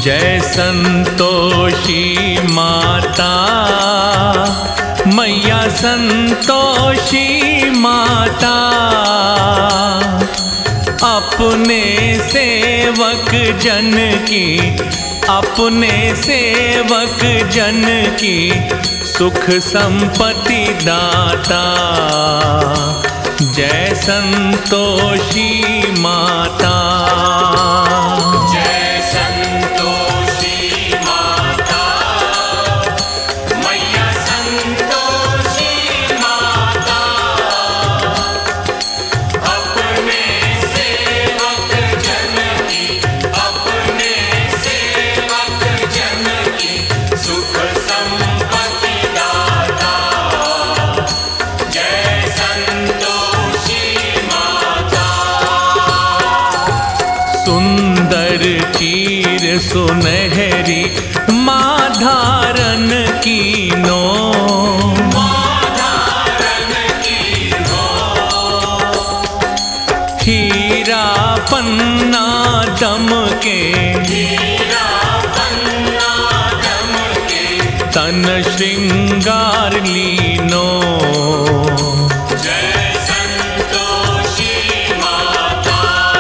जय संतोषी माता, मैया संतोषी माता, अपने सेवक जन की, अपने सेवक जन की सुख संपत्ति दाता। जय संतोषी माता, जय संतोषी माता, मैया संतोषी माता, अपने सेवक जन की, अपने सेवक जन की सुख संपत्ति दाता। जय संतोषी माता। सुंदर चीर सुनहरी माँ धारण कीनो, हीरा पन्ना दमके, तन श्रृंगार लीनो। जय संतोषी माता।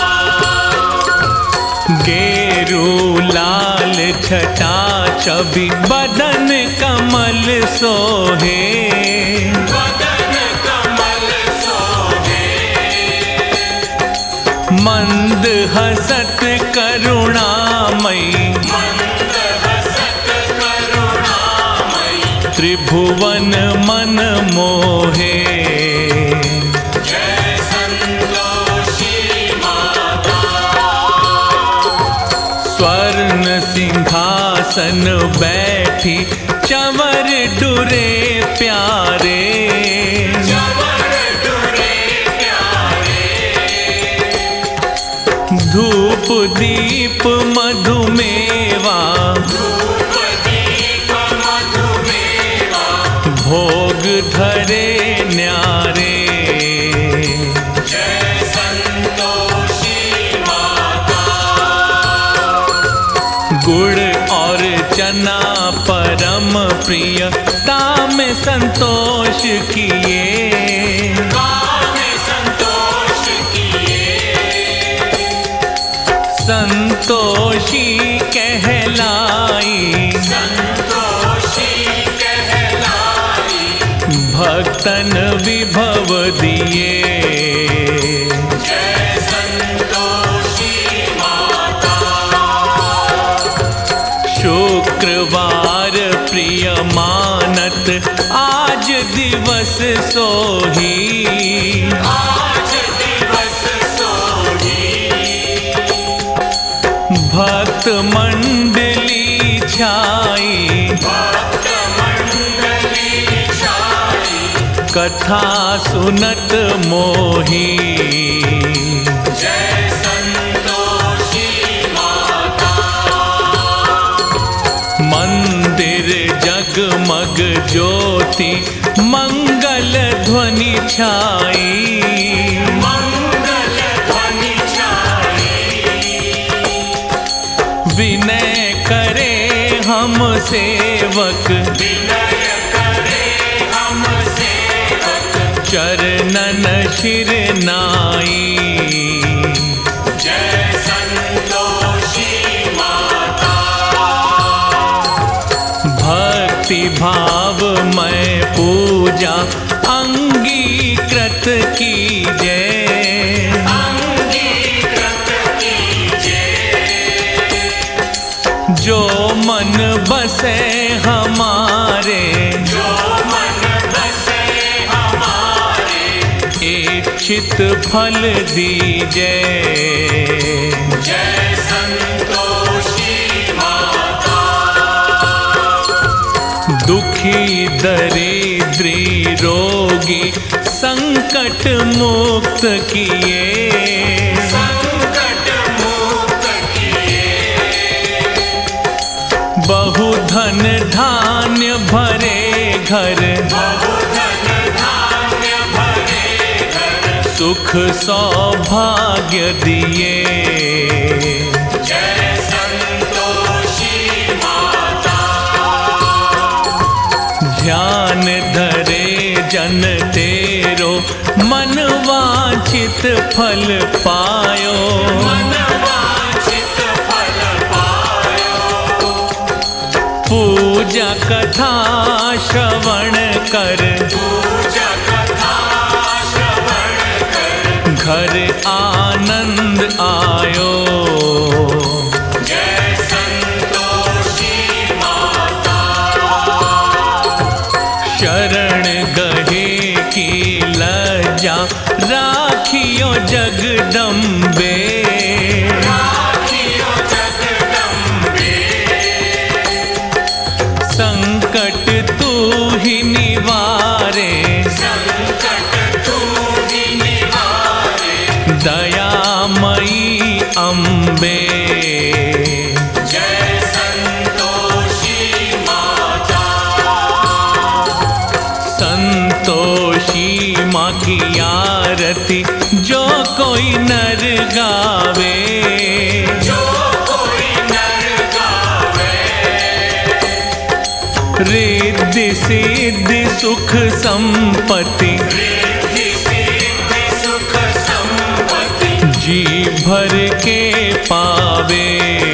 गेरू लाल छटा छवि बदन कमल सोहे, बदन कमल सोहे, मंद हसत करुणामयी, मंद हसत करुणामयी, त्रिभुवन मन मोहे। जय संतोषी माता। स्वर्ण सिंहासन बैठी चंवर डुरे प्यारे, चंवर डुरे प्यारे, धूप दीप मधुमेवा, धूप दीप मधुमेवा, भोग धरे न्यारे। जय संतोषी माता। गुड़ और चना परम प्रिय ताम संतोष किए, काम संतोष किए, संतोषी कहलाई, संतोषी कहलाई, भक्तन विभव दिए। जय संतोषी माता। शुक्रवार प्रिय मानत आज दिवस सोही, आज दिवस सोही, भक्त मंडली छाई, भक्त मंडली छाई, कथा सुनत मोही। जय संतोषी माता। मंदिर जगमग ज्योति मंगल ध्वनि छाई, मंगल ध्वनि छाई, विनय करे हम सेवक, विनय करे हम सेवक, चरणन शिर नाई। जय संतोषी माता। भक्ति भाव मैं पूजा अंगीकृत कीजय, अंगीकृत कीजिए, जो मन बसे हमारे, जो मन बसे हमारे, इच्छित फल दीजय। जय संतोषी माता। दुखी दरिद्री रोगी संकट मुक्त किए, संकट मुक्त किए, बहुधन धान्य भरे घर, बहुधन धान्य भरे घर, सुख सौभाग्य दिए। जय संतोषी जन तेरो मन वांछित फल पायो। मनवांछित फल पायो। पूजा कथा श्रवण कर, पूजा कथा श्रवण कर, घर आनंद आयो। जय संतोषी माता। शरण गहे की लज्जा राखियो जगदम्बे। राखियो जगदम्बे। संकट तू ही निवारे, संकट तू ही निवारे, दयामयी अम्बे। जय संतोषी माता। संतोषी माँ की आरती जो कोई नर गावे। जो कोई नर गावे, रिद्धि सिद्धि सुख संपत्ति, रिद्धि सिद्धि सुख संपत्ति, जी भर के पावे।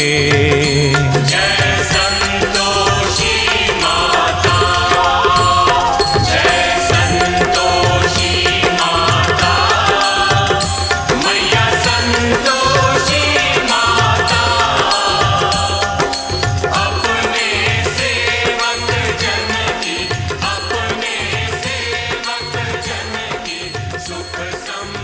जय संतोषी माता। जय संतोषी माता। मैया संतोषी माता। अपने सेवक जन की, अपने सेवक जन की सुख सम